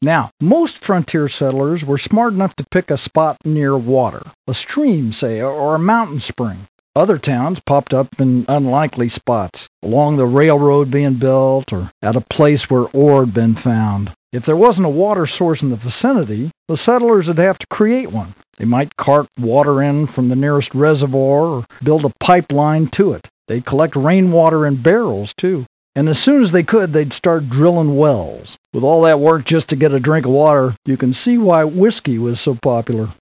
Now, most frontier settlers were smart enough to pick a spot near water, a stream, say, or a mountain spring. Other towns popped up in unlikely spots, along the railroad being built or at a place where ore had been found. If there wasn't a water source in the vicinity, the settlers would have to create one. They might cart water in from the nearest reservoir or build a pipeline to it. They'd collect rainwater in barrels, too. And as soon as they could, they'd start drilling wells. With all that work just to get a drink of water, you can see why whiskey was so popular.